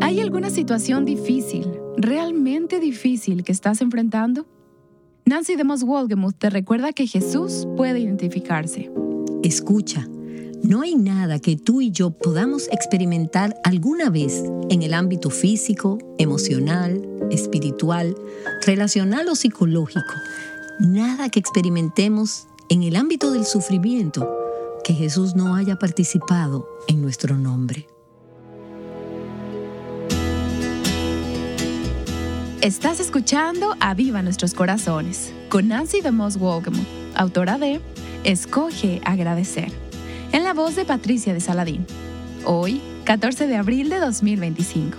¿Hay alguna situación difícil, realmente difícil, que estás enfrentando? Nancy DeMoss Wolgemuth te recuerda que Jesús puede identificarse. Escucha, no hay nada que tú y yo podamos experimentar alguna vez en el ámbito físico, emocional, espiritual, relacional o psicológico. Nada que experimentemos en el ámbito del sufrimiento que Jesús no haya participado en nuestro nombre. Estás escuchando Aviva Nuestros Corazones con Nancy DeMoss Wolgemuth, autora de Escoge Agradecer, en la voz de Patricia de Saladín. Hoy, 14 de abril de 2025.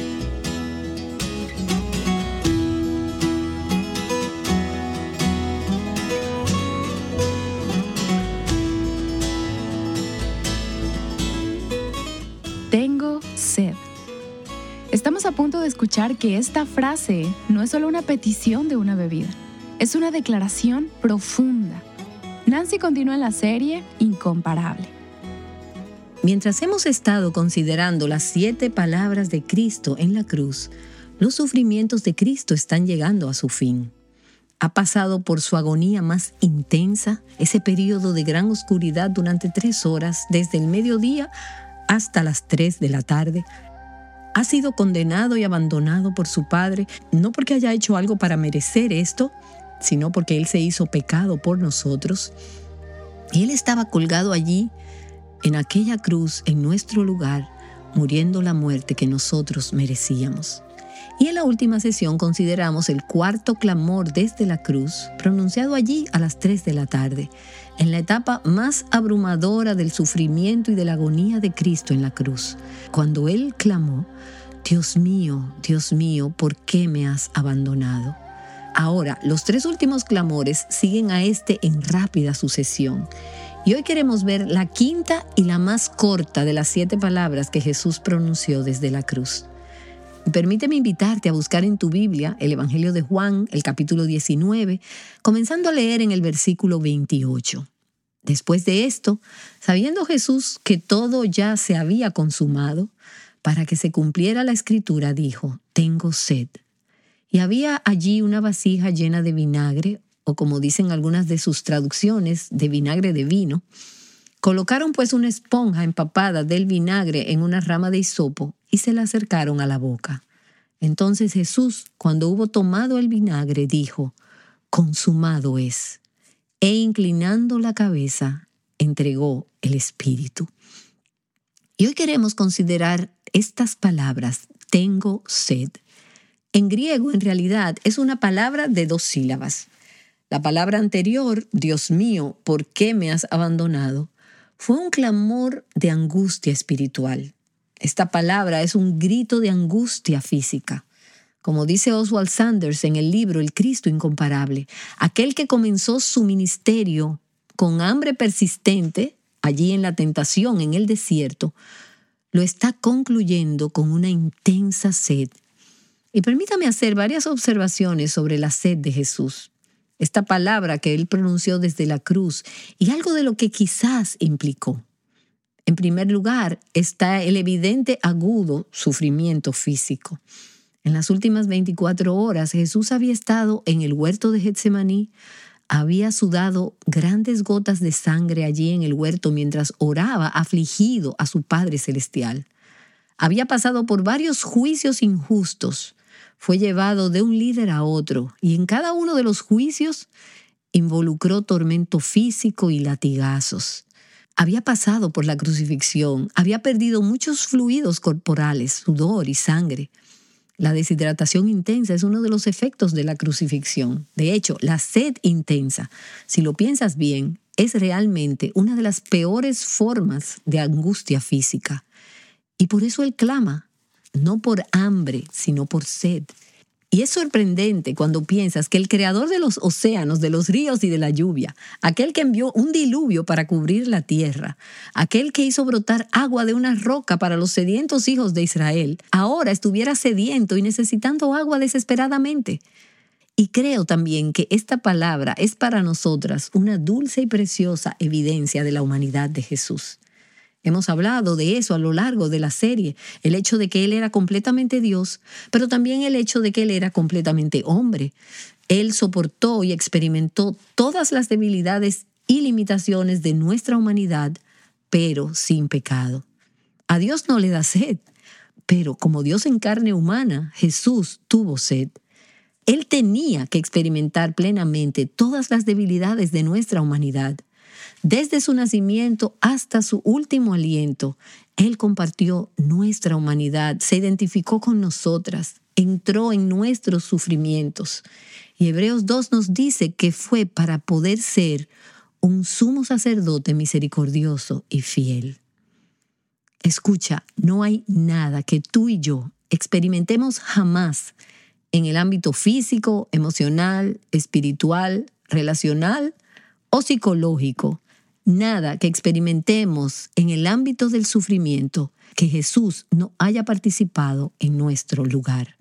Tengo sed. Estamos a punto de escuchar que esta frase no es solo una petición de una bebida, es una declaración profunda. Nancy continúa en la serie Incomparable. Mientras hemos estado considerando las 7 palabras de Cristo en la cruz, los sufrimientos de Cristo están llegando a su fin. Ha pasado por su agonía más intensa, ese periodo de gran oscuridad durante 3 horas, desde el mediodía hasta las 3 de la tarde. Ha sido condenado y abandonado por su Padre, no porque haya hecho algo para merecer esto, sino porque Él se hizo pecado por nosotros. Y Él estaba colgado allí, en aquella cruz, en nuestro lugar, muriendo la muerte que nosotros merecíamos. Y en la última sesión consideramos el 4º clamor desde la cruz, pronunciado allí a las 3 de la tarde, en la etapa más abrumadora del sufrimiento y de la agonía de Cristo en la cruz, cuando Él clamó: Dios mío, ¿por qué me has abandonado? Ahora, los 3 últimos clamores siguen a este en rápida sucesión. Y hoy queremos ver la 5ª y la más corta de las 7 palabras que Jesús pronunció desde la cruz. Permíteme invitarte a buscar en tu Biblia el Evangelio de Juan, el capítulo 19, comenzando a leer en el versículo 28. Después de esto, sabiendo Jesús que todo ya se había consumado, para que se cumpliera la Escritura, dijo: tengo sed. Y había allí una vasija llena de vinagre, o como dicen algunas de sus traducciones, de vinagre de vino. Colocaron pues una esponja empapada del vinagre en una rama de hisopo y se la acercaron a la boca. Entonces Jesús, cuando hubo tomado el vinagre, dijo: consumado es. E inclinando la cabeza, entregó el espíritu. Y hoy queremos considerar estas palabras: tengo sed. En griego, en realidad, es una palabra de 2 sílabas. La palabra anterior, Dios mío, ¿por qué me has abandonado?, fue un clamor de angustia espiritual. Esta palabra es un grito de angustia física. Como dice Oswald Sanders en el libro El Cristo Incomparable, aquel que comenzó su ministerio con hambre persistente, allí en la tentación, en el desierto, lo está concluyendo con una intensa sed. Y permítame hacer varias observaciones sobre la sed de Jesús. Esta palabra que Él pronunció desde la cruz y algo de lo que quizás implicó. En primer lugar, está el evidente agudo sufrimiento físico. En las últimas 24 horas, Jesús había estado en el huerto de Getsemaní, había sudado grandes gotas de sangre allí en el huerto mientras oraba afligido a su Padre Celestial. Había pasado por varios juicios injustos. Fue llevado de un líder a otro y en cada uno de los juicios involucró tormento físico y latigazos. Había pasado por la crucifixión, había perdido muchos fluidos corporales, sudor y sangre. La deshidratación intensa es uno de los efectos de la crucifixión. De hecho, la sed intensa, si lo piensas bien, es realmente una de las peores formas de angustia física. Y por eso Él clama, no por hambre, sino por sed. Y es sorprendente cuando piensas que el creador de los océanos, de los ríos y de la lluvia, aquel que envió un diluvio para cubrir la tierra, aquel que hizo brotar agua de una roca para los sedientos hijos de Israel, ahora estuviera sediento y necesitando agua desesperadamente. Y creo también que esta palabra es para nosotras una dulce y preciosa evidencia de la humanidad de Jesús. Hemos hablado de eso a lo largo de la serie, el hecho de que Él era completamente Dios, pero también el hecho de que Él era completamente hombre. Él soportó y experimentó todas las debilidades y limitaciones de nuestra humanidad, pero sin pecado. A Dios no le da sed, pero como Dios en carne humana, Jesús tuvo sed. Él tenía que experimentar plenamente todas las debilidades de nuestra humanidad. Desde su nacimiento hasta su último aliento, Él compartió nuestra humanidad, se identificó con nosotras, entró en nuestros sufrimientos. Y Hebreos 2 nos dice que fue para poder ser un sumo sacerdote misericordioso y fiel. Escucha, no hay nada que tú y yo experimentemos jamás en el ámbito físico, emocional, espiritual, relacional o psicológico. Nada que experimentemos en el ámbito del sufrimiento que Jesús no haya participado en nuestro lugar.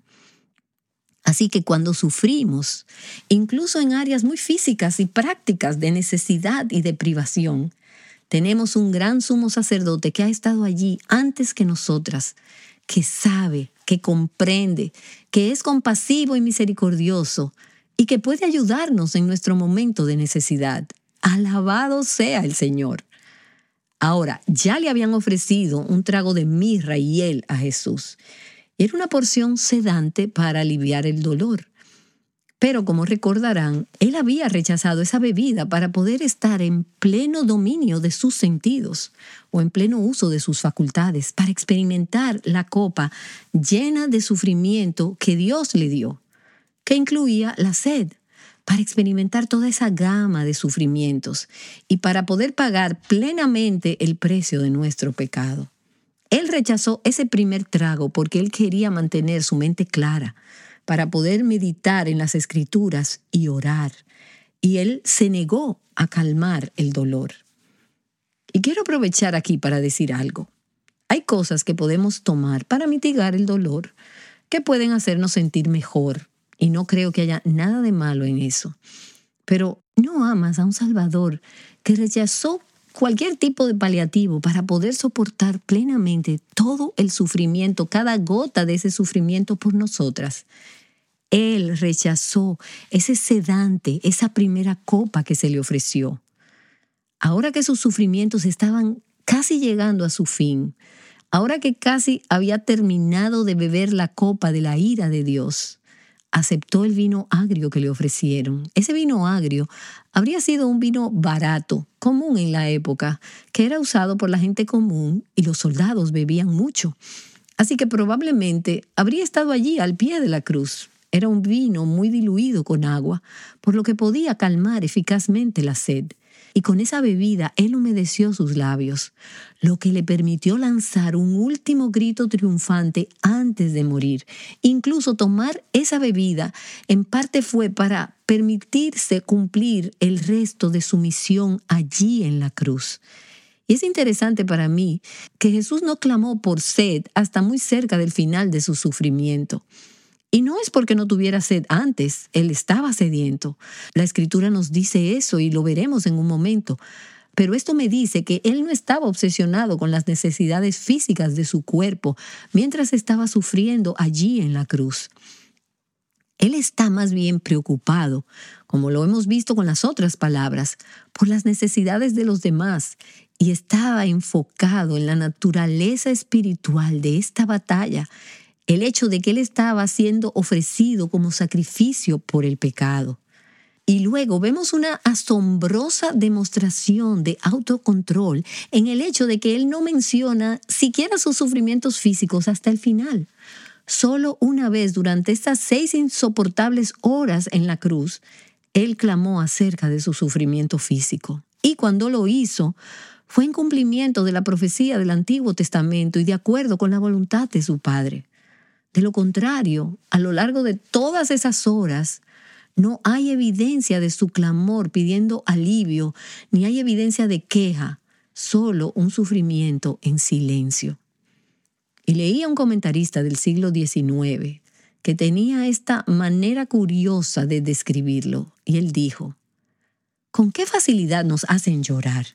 Así que cuando sufrimos, incluso en áreas muy físicas y prácticas de necesidad y de privación, tenemos un gran sumo sacerdote que ha estado allí antes que nosotras, que sabe, que comprende, que es compasivo y misericordioso y que puede ayudarnos en nuestro momento de necesidad. Alabado sea el Señor. Ahora, ya le habían ofrecido un trago de mirra y hiel a Jesús. Era una porción sedante para aliviar el dolor. Pero como recordarán, él había rechazado esa bebida para poder estar en pleno dominio de sus sentidos o en pleno uso de sus facultades, para experimentar la copa llena de sufrimiento que Dios le dio, que incluía la sed, para experimentar toda esa gama de sufrimientos y para poder pagar plenamente el precio de nuestro pecado. Él rechazó ese primer trago porque él quería mantener su mente clara para poder meditar en las Escrituras y orar. Y él se negó a calmar el dolor. Y quiero aprovechar aquí para decir algo. Hay cosas que podemos tomar para mitigar el dolor que pueden hacernos sentir mejor. Y no creo que haya nada de malo en eso. Pero no amas a un Salvador que rechazó cualquier tipo de paliativo para poder soportar plenamente todo el sufrimiento, cada gota de ese sufrimiento por nosotras. Él rechazó ese sedante, esa primera copa que se le ofreció. Ahora que sus sufrimientos estaban casi llegando a su fin, ahora que casi había terminado de beber la copa de la ira de Dios, aceptó el vino agrio que le ofrecieron. Ese vino agrio habría sido un vino barato, común en la época, que era usado por la gente común y los soldados bebían mucho. Así que probablemente habría estado allí al pie de la cruz. Era un vino muy diluido con agua, por lo que podía calmar eficazmente la sed. Y con esa bebida él humedeció sus labios, lo que le permitió lanzar un último grito triunfante antes de morir. Incluso tomar esa bebida en parte fue para permitirse cumplir el resto de su misión allí en la cruz. Y es interesante para mí que Jesús no clamó por sed hasta muy cerca del final de su sufrimiento. Y no es porque no tuviera sed antes, él estaba sediento. La Escritura nos dice eso y lo veremos en un momento. Pero esto me dice que él no estaba obsesionado con las necesidades físicas de su cuerpo mientras estaba sufriendo allí en la cruz. Él está más bien preocupado, como lo hemos visto con las otras palabras, por las necesidades de los demás y estaba enfocado en la naturaleza espiritual de esta batalla, el hecho de que él estaba siendo ofrecido como sacrificio por el pecado. Y luego vemos una asombrosa demostración de autocontrol en el hecho de que él no menciona siquiera sus sufrimientos físicos hasta el final. Solo una vez durante estas 6 insoportables horas en la cruz, él clamó acerca de su sufrimiento físico. Y cuando lo hizo, fue en cumplimiento de la profecía del Antiguo Testamento y de acuerdo con la voluntad de su Padre. De lo contrario, a lo largo de todas esas horas, no hay evidencia de su clamor pidiendo alivio, ni hay evidencia de queja, solo un sufrimiento en silencio. Y leía un comentarista del siglo XIX que tenía esta manera curiosa de describirlo, y él dijo: ¿con qué facilidad nos hacen llorar?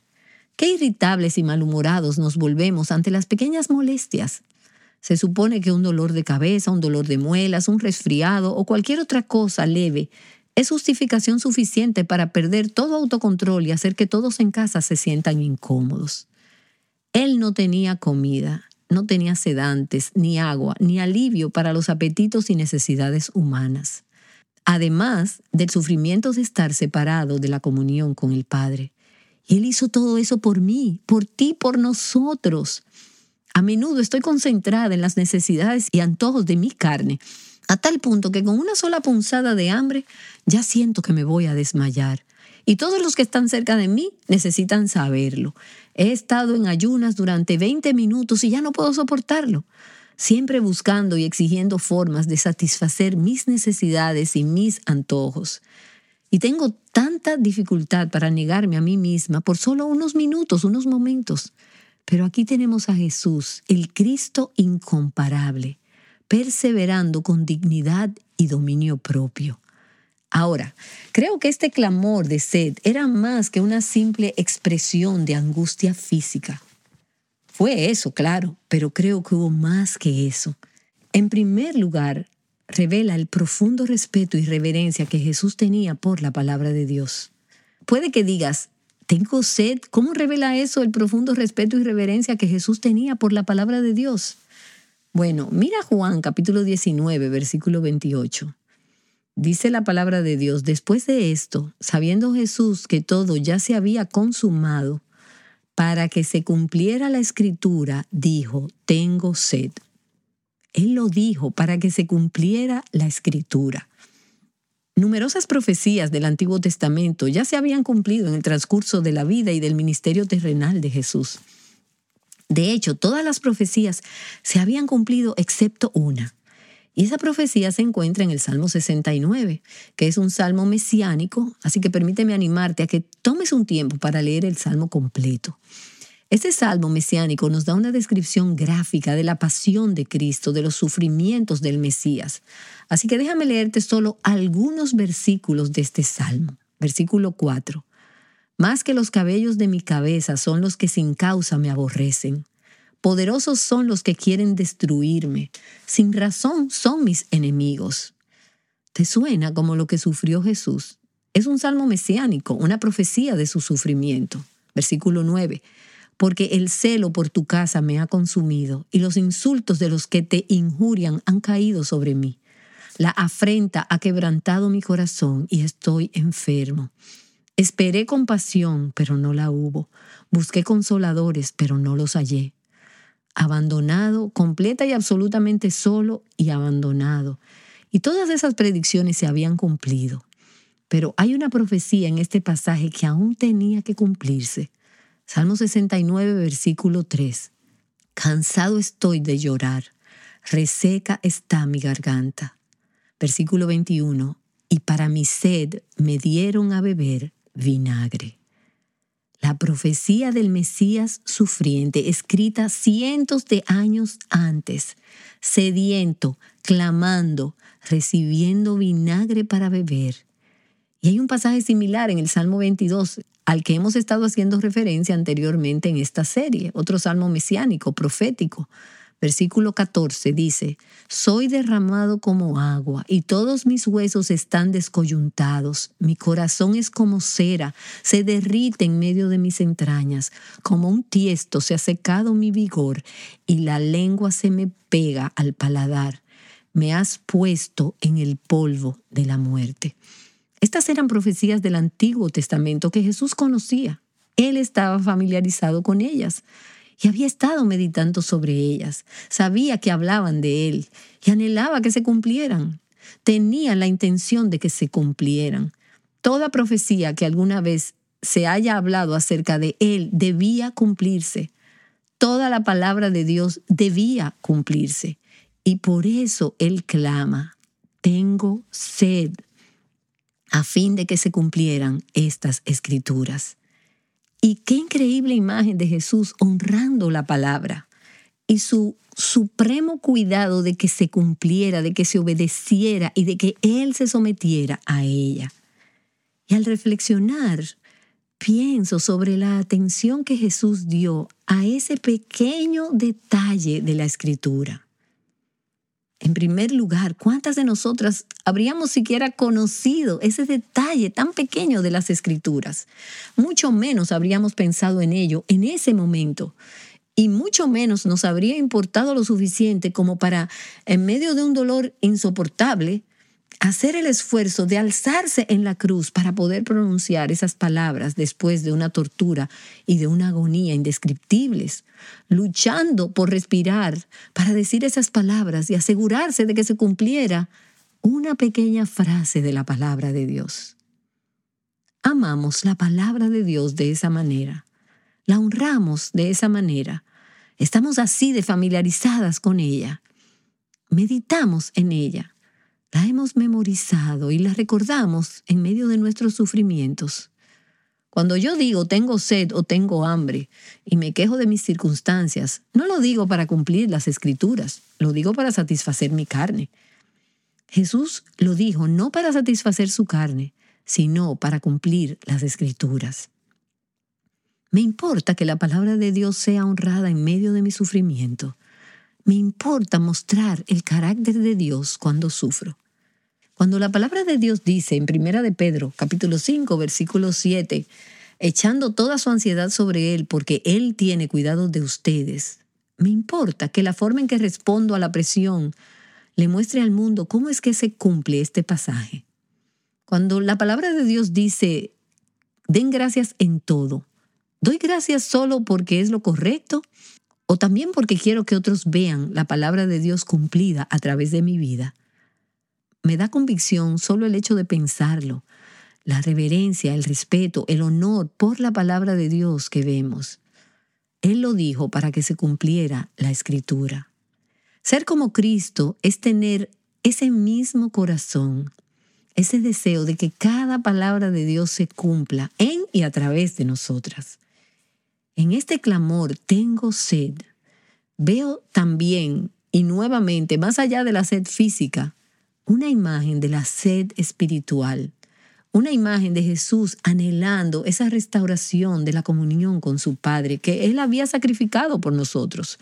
Qué irritables y malhumorados nos volvemos ante las pequeñas molestias. Se supone que un dolor de cabeza, un dolor de muelas, un resfriado o cualquier otra cosa leve es justificación suficiente para perder todo autocontrol y hacer que todos en casa se sientan incómodos. Él no tenía comida, no tenía sedantes, ni agua, ni alivio para los apetitos y necesidades humanas. Además del sufrimiento de estar separado de la comunión con el Padre. Y Él hizo todo eso por mí, por ti, por nosotros. A menudo estoy concentrada en las necesidades y antojos de mi carne, a tal punto que con una sola punzada de hambre ya siento que me voy a desmayar. Y todos los que están cerca de mí necesitan saberlo. He estado en ayunas durante 20 minutos y ya no puedo soportarlo. Siempre buscando y exigiendo formas de satisfacer mis necesidades y mis antojos. Y tengo tanta dificultad para negarme a mí misma por solo unos minutos, unos momentos. Pero aquí tenemos a Jesús, el Cristo incomparable, perseverando con dignidad y dominio propio. Ahora, creo que este clamor de sed era más que una simple expresión de angustia física. Fue eso, claro, pero creo que hubo más que eso. En primer lugar, revela el profundo respeto y reverencia que Jesús tenía por la palabra de Dios. Puede que digas, ¿tengo sed? ¿Cómo revela eso el profundo respeto y reverencia que Jesús tenía por la palabra de Dios? Bueno, mira Juan capítulo 19, versículo 28. Dice la palabra de Dios, después de esto, sabiendo Jesús que todo ya se había consumado, para que se cumpliera la Escritura, dijo, tengo sed. Él lo dijo para que se cumpliera la Escritura. Numerosas profecías del Antiguo Testamento ya se habían cumplido en el transcurso de la vida y del ministerio terrenal de Jesús. De hecho, todas las profecías se habían cumplido excepto una. Y esa profecía se encuentra en el Salmo 69, que es un salmo mesiánico, así que permíteme animarte a que tomes un tiempo para leer el salmo completo. Este salmo mesiánico nos da una descripción gráfica de la pasión de Cristo, de los sufrimientos del Mesías. Así que déjame leerte solo algunos versículos de este salmo. Versículo 4. Más que los cabellos de mi cabeza son los que sin causa me aborrecen. Poderosos son los que quieren destruirme. Sin razón son mis enemigos. ¿Te suena como lo que sufrió Jesús? Es un salmo mesiánico, una profecía de su sufrimiento. Versículo 9. Porque el celo por tu casa me ha consumido y los insultos de los que te injurian han caído sobre mí. La afrenta ha quebrantado mi corazón y estoy enfermo. Esperé compasión, pero no la hubo. Busqué consoladores, pero no los hallé. Abandonado, completa y absolutamente solo y abandonado. Y todas esas predicciones se habían cumplido. Pero hay una profecía en este pasaje que aún tenía que cumplirse. Salmo 69, versículo 3. Cansado estoy de llorar, reseca está mi garganta. Versículo 21. Y para mi sed me dieron a beber vinagre. La profecía del Mesías sufriente, escrita cientos de años antes, sediento, clamando, recibiendo vinagre para beber. Y hay un pasaje similar en el Salmo 22, al que hemos estado haciendo referencia anteriormente en esta serie, otro salmo mesiánico, profético. Versículo 14 dice, soy derramado como agua y todos mis huesos están descoyuntados. Mi corazón es como cera, se derrite en medio de mis entrañas. Como un tiesto se ha secado mi vigor y la lengua se me pega al paladar. Me has puesto en el polvo de la muerte. Estas eran profecías del Antiguo Testamento que Jesús conocía. Él estaba familiarizado con ellas. Y había estado meditando sobre ellas. Sabía que hablaban de Él y anhelaba que se cumplieran. Tenía la intención de que se cumplieran. Toda profecía que alguna vez se haya hablado acerca de Él debía cumplirse. Toda la palabra de Dios debía cumplirse. Y por eso Él clama, tengo sed, a fin de que se cumplieran estas escrituras. Y qué increíble imagen de Jesús honrando la palabra y su supremo cuidado de que se cumpliera, de que se obedeciera y de que Él se sometiera a ella. Y al reflexionar, pienso sobre la atención que Jesús dio a ese pequeño detalle de la Escritura. En primer lugar, ¿cuántas de nosotras habríamos siquiera conocido ese detalle tan pequeño de las Escrituras? Mucho menos habríamos pensado en ello en ese momento. Y mucho menos nos habría importado lo suficiente como para, en medio de un dolor insoportable, hacer el esfuerzo de alzarse en la cruz para poder pronunciar esas palabras después de una tortura y de una agonía indescriptibles, luchando por respirar para decir esas palabras y asegurarse de que se cumpliera una pequeña frase de la palabra de Dios. Amamos la palabra de Dios de esa manera, la honramos de esa manera, estamos así de familiarizadas con ella, meditamos en ella. La hemos memorizado y la recordamos en medio de nuestros sufrimientos. Cuando yo digo tengo sed o tengo hambre y me quejo de mis circunstancias, no lo digo para cumplir las Escrituras, lo digo para satisfacer mi carne. Jesús lo dijo no para satisfacer su carne, sino para cumplir las Escrituras. Me importa que la palabra de Dios sea honrada en medio de mi sufrimiento. Me importa mostrar el carácter de Dios cuando sufro. Cuando la palabra de Dios dice en 1 de Pedro, capítulo 5, versículo 7, echando toda su ansiedad sobre Él porque Él tiene cuidado de ustedes, me importa que la forma en que respondo a la presión le muestre al mundo cómo es que se cumple este pasaje. Cuando la palabra de Dios dice, den gracias en todo, ¿doy gracias solo porque es lo correcto? ¿O también porque quiero que otros vean la palabra de Dios cumplida a través de mi vida? Me da convicción solo el hecho de pensarlo, la reverencia, el respeto, el honor por la palabra de Dios que vemos. Él lo dijo para que se cumpliera la Escritura. Ser como Cristo es tener ese mismo corazón, ese deseo de que cada palabra de Dios se cumpla en y a través de nosotras. En este clamor, tengo sed, veo también y nuevamente, más allá de la sed física, una imagen de la sed espiritual, una imagen de Jesús anhelando esa restauración de la comunión con su Padre que Él había sacrificado por nosotros.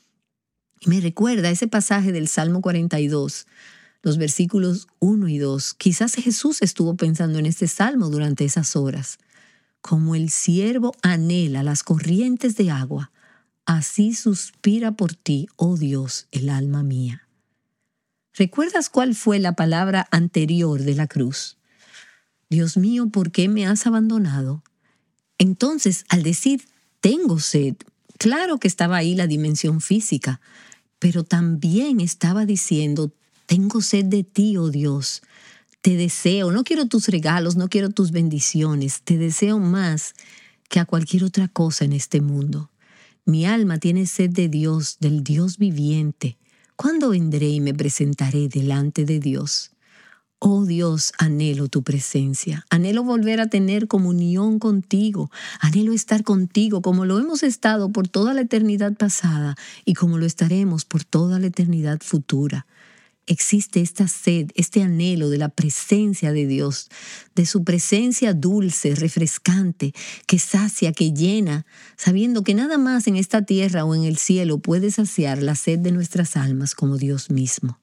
Y me recuerda ese pasaje del Salmo 42, los versículos 1 y 2. Quizás Jesús estuvo pensando en este salmo durante esas horas. Como el ciervo anhela las corrientes de agua, así suspira por ti, oh Dios, el alma mía. ¿Recuerdas cuál fue la palabra anterior de la cruz? Dios mío, ¿por qué me has abandonado? Entonces, al decir, tengo sed, claro que estaba ahí la dimensión física, pero también estaba diciendo, tengo sed de ti, oh Dios. Te deseo, no quiero tus regalos, no quiero tus bendiciones, te deseo más que a cualquier otra cosa en este mundo. Mi alma tiene sed de Dios, del Dios viviente. ¿Cuándo vendré y me presentaré delante de Dios? Oh Dios, anhelo tu presencia, anhelo volver a tener comunión contigo, anhelo estar contigo como lo hemos estado por toda la eternidad pasada y como lo estaremos por toda la eternidad futura. Existe esta sed, este anhelo de la presencia de Dios, de su presencia dulce, refrescante, que sacia, que llena, sabiendo que nada más en esta tierra o en el cielo puede saciar la sed de nuestras almas como Dios mismo.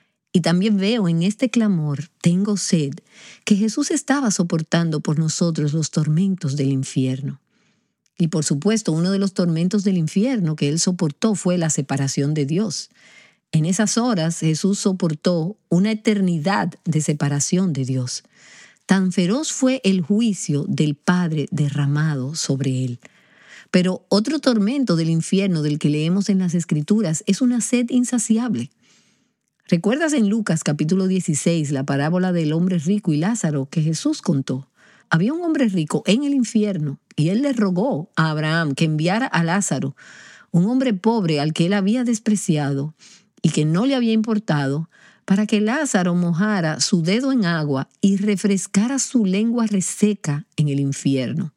Y también veo en este clamor, tengo sed, que Jesús estaba soportando por nosotros los tormentos del infierno. Y por supuesto, uno de los tormentos del infierno que Él soportó fue la separación de Dios. En esas horas Jesús soportó una eternidad de separación de Dios. Tan feroz fue el juicio del Padre derramado sobre Él. Pero otro tormento del infierno del que leemos en las Escrituras es una sed insaciable. ¿Recuerdas en Lucas capítulo 16 la parábola del hombre rico y Lázaro que Jesús contó? Había un hombre rico en el infierno y él le rogó a Abraham que enviara a Lázaro, un hombre pobre al que él había despreciado y que no le había importado, para que Lázaro mojara su dedo en agua y refrescara su lengua reseca en el infierno.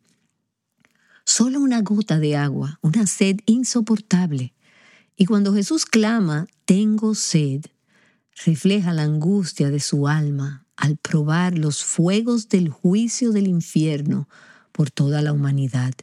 Solo una gota de agua, una sed insoportable. Y cuando Jesús clama, tengo sed, refleja la angustia de su alma al probar los fuegos del juicio del infierno por toda la humanidad.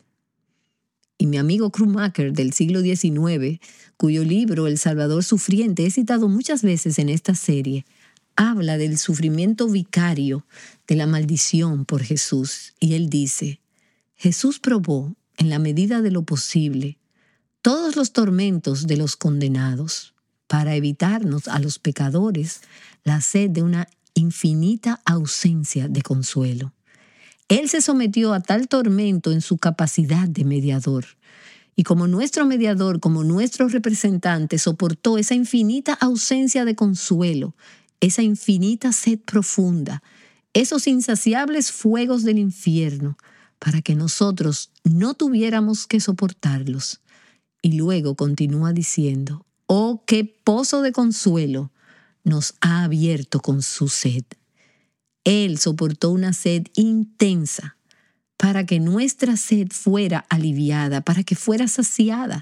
Y mi amigo Krummacher del siglo XIX, cuyo libro El Salvador Sufriente he citado muchas veces en esta serie, habla del sufrimiento vicario de la maldición por Jesús. Y él dice, Jesús probó, en la medida de lo posible, todos los tormentos de los condenados, para evitarnos a los pecadores la sed de una infinita ausencia de consuelo. Él se sometió a tal tormento en su capacidad de mediador. Y como nuestro mediador, como nuestro representante, soportó esa infinita ausencia de consuelo, esa infinita sed profunda, esos insaciables fuegos del infierno, para que nosotros no tuviéramos que soportarlos. Y luego continúa diciendo, ¡oh, qué pozo de consuelo nos ha abierto con su sed! Él soportó una sed intensa para que nuestra sed fuera aliviada, para que fuera saciada.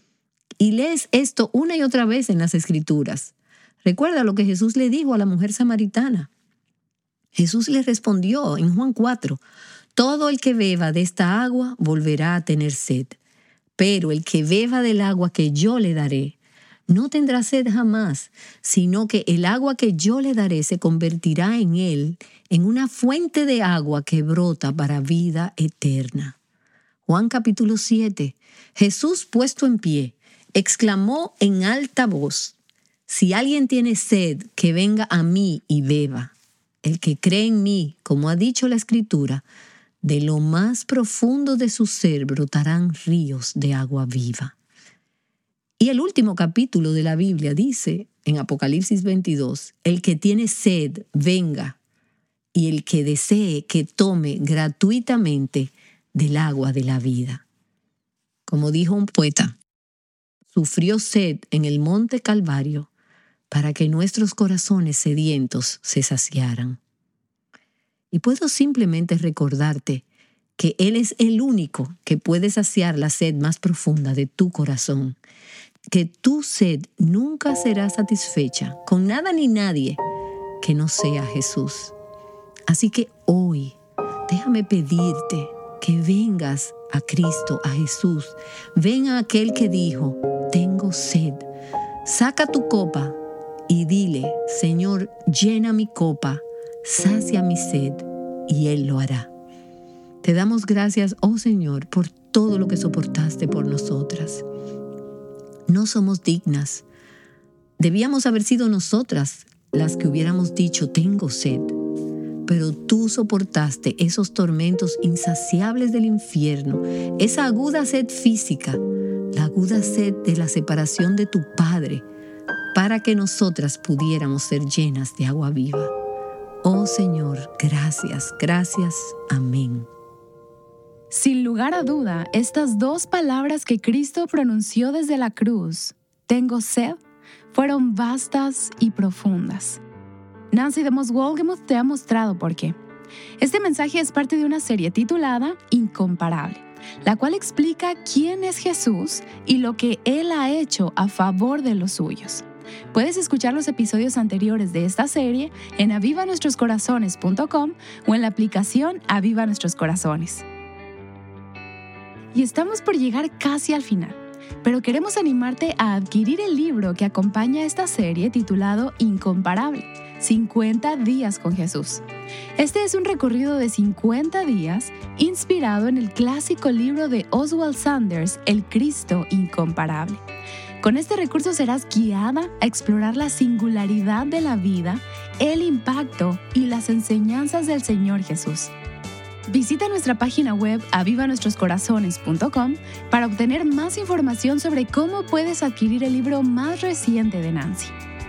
Y lees esto una y otra vez en las Escrituras. Recuerda lo que Jesús le dijo a la mujer samaritana. Jesús le respondió en Juan 4, todo el que beba de esta agua volverá a tener sed, pero el que beba del agua que yo le daré, no tendrá sed jamás, sino que el agua que yo le daré se convertirá en él en una fuente de agua que brota para vida eterna. Juan capítulo 7. Jesús puesto en pie, exclamó en alta voz, si alguien tiene sed, que venga a mí y beba. El que cree en mí, como ha dicho la Escritura, de lo más profundo de su ser brotarán ríos de agua viva. Y el último capítulo de la Biblia dice, en Apocalipsis 22, el que tiene sed, venga, y el que desee, que tome gratuitamente del agua de la vida. Como dijo un poeta, sufrió sed en el monte Calvario para que nuestros corazones sedientos se saciaran. Y puedo simplemente recordarte que Él es el único que puede saciar la sed más profunda de tu corazón, que tu sed nunca será satisfecha con nada ni nadie que no sea Jesús. Así que hoy, déjame pedirte que vengas a Cristo, a Jesús. Ven a aquel que dijo, tengo sed. Saca tu copa y dile, Señor, llena mi copa, sacia mi sed, y Él lo hará. Te damos gracias, oh Señor, por todo lo que soportaste por nosotras. No somos dignas. Debíamos haber sido nosotras las que hubiéramos dicho, tengo sed. Pero tú soportaste esos tormentos insaciables del infierno, esa aguda sed física, la aguda sed de la separación de tu Padre, para que nosotras pudiéramos ser llenas de agua viva. Oh Señor, gracias, gracias. Amén. Sin lugar a duda, estas dos palabras que Cristo pronunció desde la cruz, tengo sed, fueron vastas y profundas. Nancy DeMoss Wolgemuth te ha mostrado por qué. Este mensaje es parte de una serie titulada Incomparable, la cual explica quién es Jesús y lo que Él ha hecho a favor de los suyos. Puedes escuchar los episodios anteriores de esta serie en avivanuestroscorazones.com o en la aplicación Aviva Nuestros Corazones. Y estamos por llegar casi al final, pero queremos animarte a adquirir el libro que acompaña esta serie titulado Incomparable, 50 días con Jesús. Este es un recorrido de 50 días inspirado en el clásico libro de Oswald Sanders, El Cristo Incomparable. Con este recurso serás guiada a explorar la singularidad de la vida, el impacto y las enseñanzas del Señor Jesús. Visita nuestra página web avivanuestroscorazones.com para obtener más información sobre cómo puedes adquirir el libro más reciente de Nancy.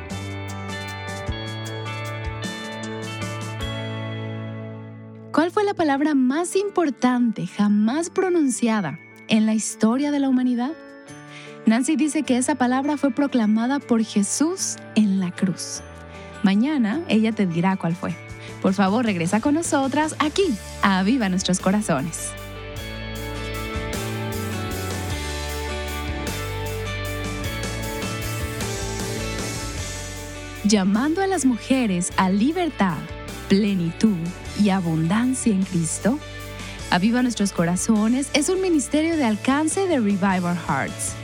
¿Cuál fue la palabra más importante jamás pronunciada en la historia de la humanidad? Nancy dice que esa palabra fue proclamada por Jesús en la cruz. Mañana ella te dirá cuál fue. Por favor, regresa con nosotras aquí, a Aviva Nuestros Corazones. Llamando a las mujeres a libertad, plenitud y abundancia en Cristo, Aviva Nuestros Corazones es un ministerio de alcance de Revive Our Hearts.